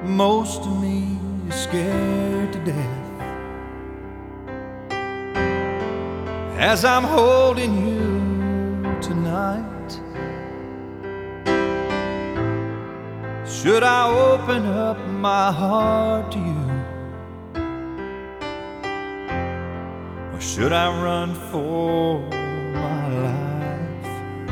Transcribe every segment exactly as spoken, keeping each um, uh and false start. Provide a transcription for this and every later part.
Most of me is scared to death as I'm holding you tonight. Should I open up my heart to you, or should I run for my life?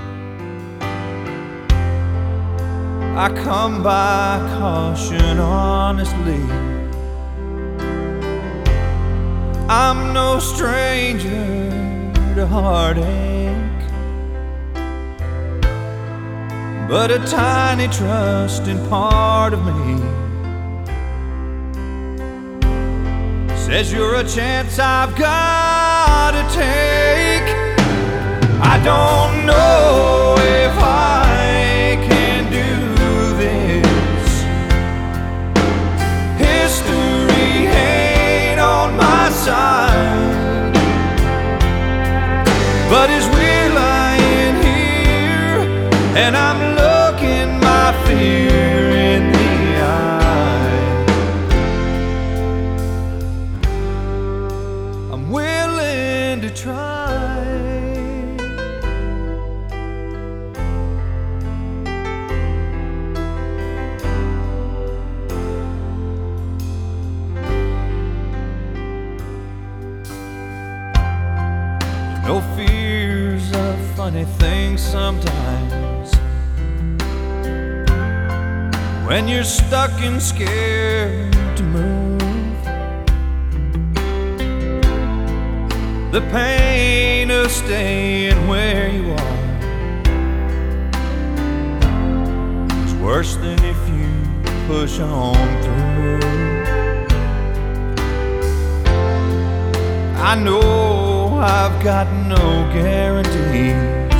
I come by caution honestly. I'm no stranger to heartache, but a tiny trusting part of me says you're a chance I've got to take. I don't know if I can do this. History ain't on my side, but as we're lying here and I'm looking my fear in the eye, I'm willing to try. No fear's a funny thing sometimes when you're stuck and scared to move. The pain of staying where you are is worse than if you push on through. I know I've got no guarantees.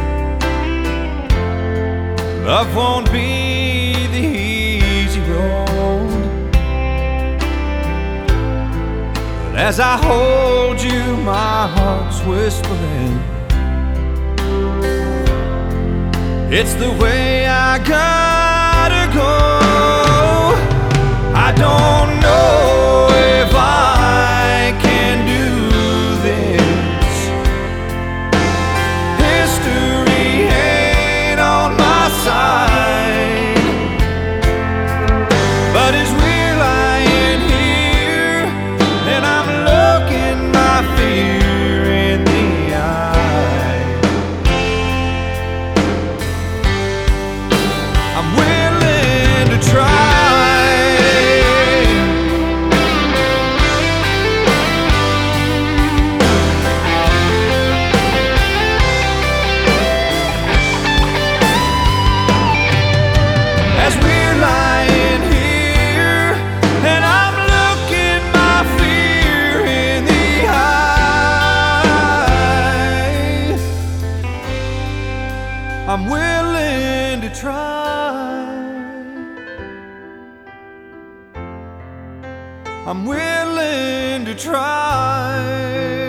Love won't be the easy road, but as I hold you, my heart's whispering, it's the way I gotta go. I don't know if I can do this. History ain't on my side, but as we're lying here and I'm looking my fear in the eye, I'm willing to try. As we're lying here and I'm looking my fear in the eye, I'm willing to try. I'm willing to try.